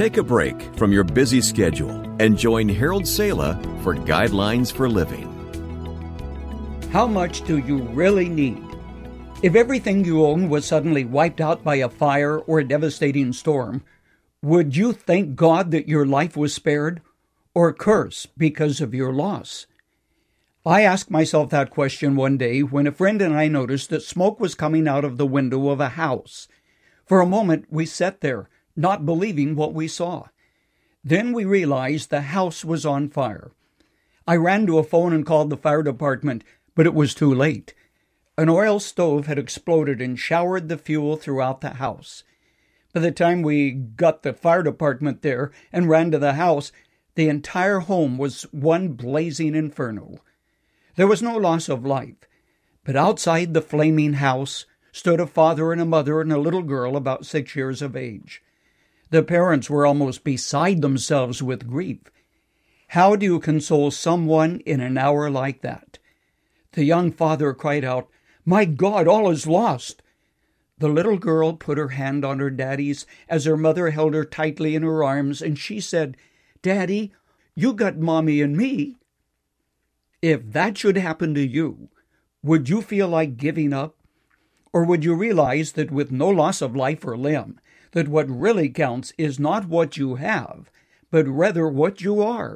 Take a break from your busy schedule and join Harold Sala for Guidelines for Living. How much do you really need? If everything you own was suddenly wiped out by a fire or a devastating storm, would you thank God that your life was spared, or curse because of your loss? I asked myself that question one day when a friend and I noticed that smoke was coming out of the window of a house. For a moment, we sat there, not believing what we saw. Then we realized the house was on fire. I ran to a phone and called the fire department, but it was too late. An oil stove had exploded and showered the fuel throughout the house. By the time we got the fire department there and ran to the house, the entire home was one blazing inferno. There was no loss of life, but outside the flaming house stood a father and a mother and a little girl about 6 years of age. The parents were almost beside themselves with grief. How do you console someone in an hour like that? The young father cried out, "My God, all is lost!" The little girl put her hand on her daddy's as her mother held her tightly in her arms, and she said, "Daddy, you got Mommy and me." If that should happen to you, would you feel like giving up? Or would you realize that with no loss of life or limb, that what really counts is not what you have, but rather what you are?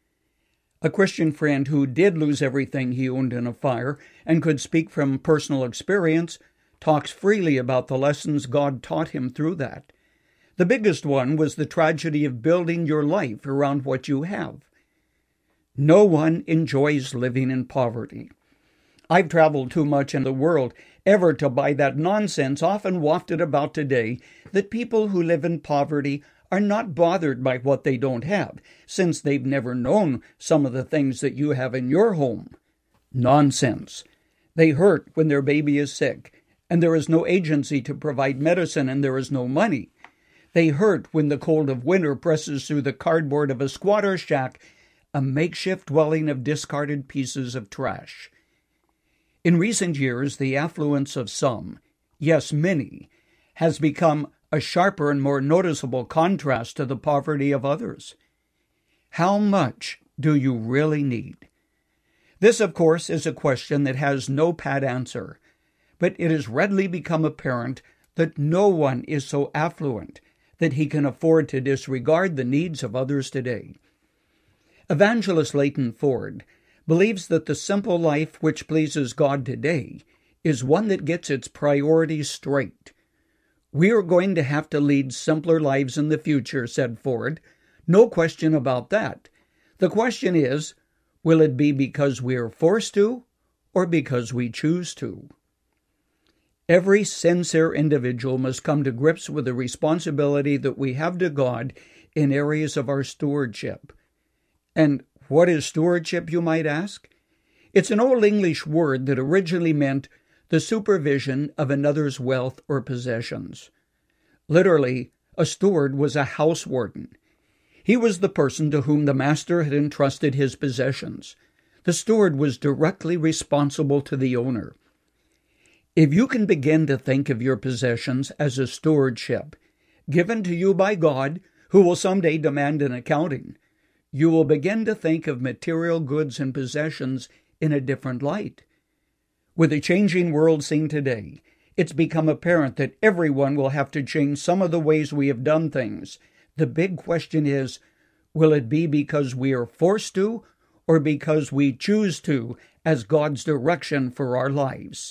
A Christian friend who did lose everything he owned in a fire and could speak from personal experience talks freely about the lessons God taught him through that. The biggest one was the tragedy of building your life around what you have. No one enjoys living in poverty. I've traveled too much in the world ever to buy that nonsense often wafted about today that people who live in poverty are not bothered by what they don't have, since they've never known some of the things that you have in your home. Nonsense. They hurt when their baby is sick, and there is no agency to provide medicine, and there is no money. They hurt when the cold of winter presses through the cardboard of a squatter's shack, a makeshift dwelling of discarded pieces of trash. In recent years, the affluence of some, yes, many, has become a sharper and more noticeable contrast to the poverty of others. How much do you really need? This, of course, is a question that has no pat answer, but it has readily become apparent that no one is so affluent that he can afford to disregard the needs of others today. Evangelist Leighton Ford believes that the simple life which pleases God today is one that gets its priorities straight. "We are going to have to lead simpler lives in the future," said Ford. "No question about that. The question is, will it be because we are forced to, or because we choose to?" Every sincere individual must come to grips with the responsibility that we have to God in areas of our stewardship. And what is stewardship, you might ask? It's an old English word that originally meant the supervision of another's wealth or possessions. Literally, a steward was a house warden. He was the person to whom the master had entrusted his possessions. The steward was directly responsible to the owner. If you can begin to think of your possessions as a stewardship, given to you by God, who will someday demand an accounting, you will begin to think of material goods and possessions in a different light. With the changing world seen today, it's become apparent that everyone will have to change some of the ways we have done things. The big question is, will it be because we are forced to, or because we choose to, as God's direction for our lives?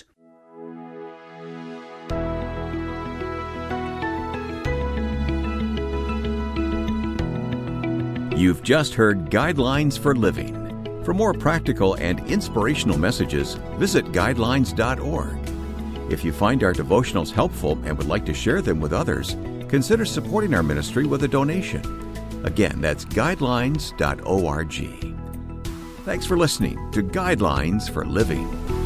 You've just heard Guidelines for Living. For more practical and inspirational messages, visit guidelines.org. If you find our devotionals helpful and would like to share them with others, consider supporting our ministry with a donation. Again, that's guidelines.org. Thanks for listening to Guidelines for Living.